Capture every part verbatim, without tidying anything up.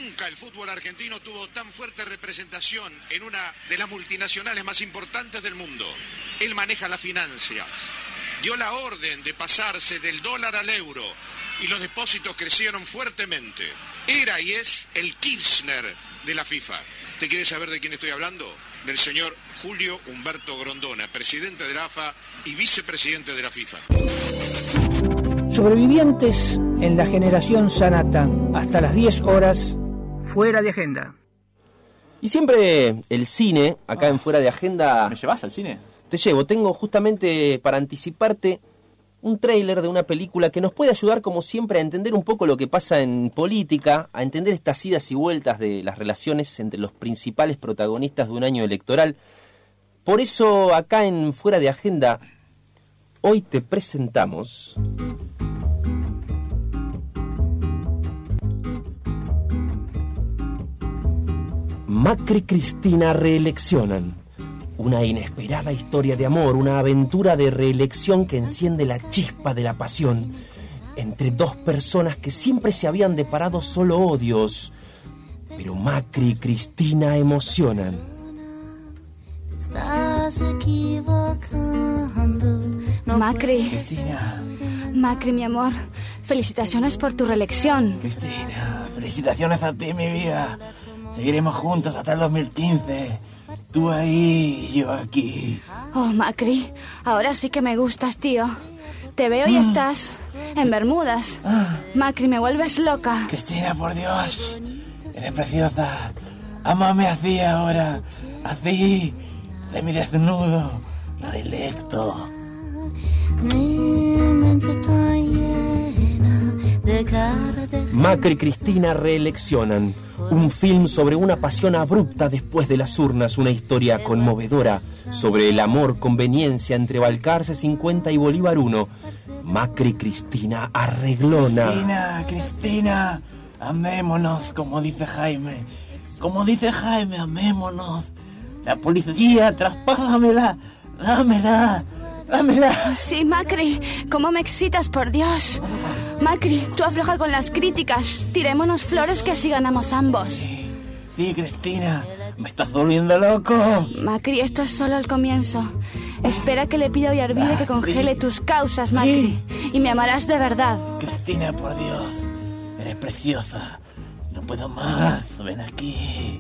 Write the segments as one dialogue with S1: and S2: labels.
S1: Nunca el fútbol argentino tuvo tan fuerte representación en una de las multinacionales más importantes del mundo. Él maneja las finanzas, dio la orden de pasarse del dólar al euro y los depósitos crecieron fuertemente. Era y es el Kirchner de la FIFA. ¿Te quieres saber de quién estoy hablando? Del señor Julio Humberto Grondona, presidente de la A F A y vicepresidente de la FIFA.
S2: Sobrevivientes en la generación Sanata, hasta las diez horas, fuera de agenda.
S3: Y siempre el cine, acá oh. en Fuera de Agenda...
S4: ¿Me llevas al cine?
S3: Te llevo, tengo justamente para anticiparte un tráiler de una película que nos puede ayudar, como siempre, a entender un poco lo que pasa en política, a entender estas idas y vueltas de las relaciones entre los principales protagonistas de un año electoral. Por eso, acá en Fuera de Agenda, hoy te presentamos... Macri y Cristina reeleccionan. Una inesperada historia de amor, una aventura de reelección que enciende la chispa de la pasión entre dos personas que siempre se habían deparado solo odios. Pero Macri y Cristina emocionan.
S5: Estás equivocando.
S6: Macri.
S4: Cristina.
S6: Macri, mi amor. Felicitaciones por tu reelección.
S4: Cristina, felicitaciones a ti, mi vida. Seguiremos juntos hasta el dos mil quince. Tú ahí y yo aquí.
S6: Oh, Macri, ahora sí que me gustas, tío. Te veo y estás en Bermudas. Macri, me vuelves loca.
S4: Cristina, por Dios. Eres preciosa. Ámame así ahora. Así. De mi desnudo. Reelecto.
S3: Macri y Cristina reeleccionan. Un film sobre una pasión abrupta después de las urnas, una historia conmovedora sobre el amor, conveniencia entre Balcarce cincuenta y Bolívar uno. Macri y Cristina arreglona.
S4: Cristina, Cristina, amémonos, como dice Jaime. Como dice Jaime, amémonos. La policía, traspásamela, dámela, dámela.
S6: Sí, Macri, cómo me excitas, por Dios. Macri, tú afloja con las críticas. Tirémonos flores que así ganamos ambos.
S4: Sí, sí, Cristina, me estás volviendo loco.
S6: Macri, esto es solo el comienzo. Espera que le pida a Yarvide que congele tus causas, Macri. Y me amarás de verdad.
S4: Cristina, por Dios, eres preciosa. No puedo más, ven aquí.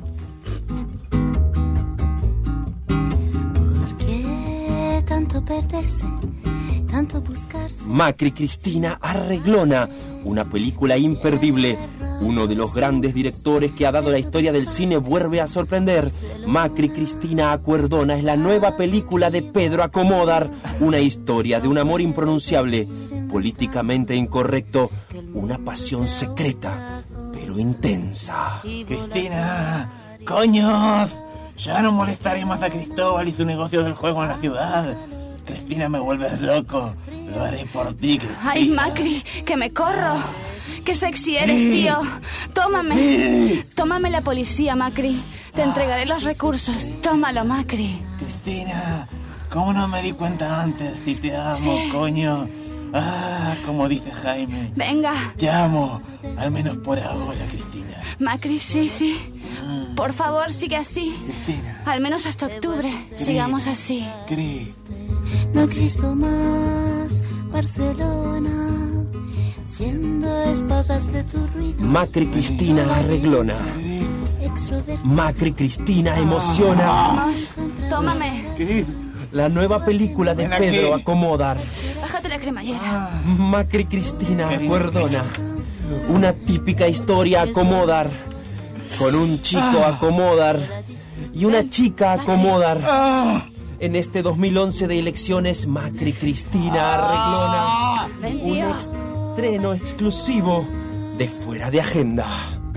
S5: ¿Por qué tanto perderse? Tanto buscarse.
S3: Macri y Cristina arreglona, una película imperdible. Uno de los grandes directores que ha dado la historia del cine vuelve a sorprender. Macri y Cristina Acuerdona es la nueva película de Pedro Acomodar. Una historia de un amor impronunciable, políticamente incorrecto, una pasión secreta, pero intensa.
S4: Cristina, coño, ya no molestaré más a Cristóbal y su negocio del juego en la ciudad. Cristina, me vuelves loco. Lo haré por ti, Cristina.
S6: Ay, Macri, que me corro. Qué sexy eres, tío. Tómame. Tómame la policía, Macri. Te entregaré los recursos. Tómalo, Macri.
S4: Cristina, ¿cómo no me di cuenta antes? Si te amo,
S6: sí.
S4: Coño. Ah, como dice Jaime.
S6: Venga.
S4: Te amo, al menos por ahora, Cristina.
S6: Macri, sí, sí. Por favor, sigue así.
S4: Cristina.
S6: Al menos hasta octubre.
S4: Cris.
S6: Sigamos así.
S4: Cris.
S5: No existo más, Barcelona, siendo esposas de tu ruido.
S3: Macri y Cristina arreglona. Macri y Cristina emociona.
S6: Vamos, tómame.
S4: ¿Qué?
S3: La nueva película de
S4: Ven
S3: Pedro
S4: aquí.
S3: Acomodar.
S6: Bájate la cremallera.
S3: Macri y Cristina Acuerdona. Una típica historia Acomodar. Con un chico Acomodar y una chica Acomodar. En este dos mil once de elecciones, Macri y Cristina arreglona.
S6: Ven,
S3: Un
S6: tío.
S3: estreno exclusivo de Fuera de Agenda.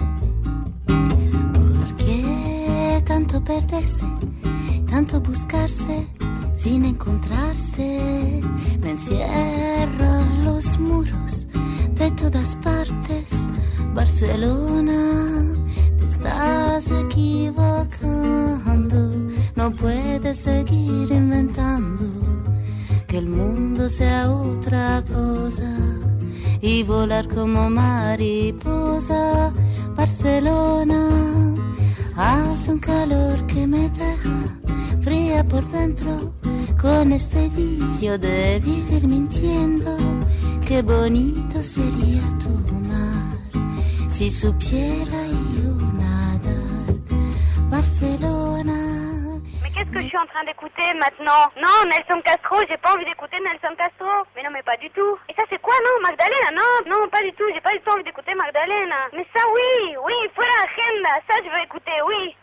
S5: ¿Por qué tanto perderse, tanto buscarse, sin encontrarse? Me encierran los muros de todas partes. Barcelona, te estás equivocando. No puedes seguir inventando que el mundo sea otra cosa y volar como mariposa. Barcelona. Barcelona hace un calor que me deja fría por dentro, con este vicio de vivir mintiendo. Qué bonito sería tu mar si supiera yo nadar. Barcelona.
S7: Qu'est-ce que je suis en train d'écouter maintenant? Non, Nelson Castro, j'ai pas envie d'écouter Nelson Castro. Mais non, mais pas du tout. Et ça c'est quoi, non? Magdalena? Non, non, pas du tout. J'ai pas du tout envie d'écouter Magdalena. Mais ça oui, oui, fuera agenda. Ça je veux écouter, oui.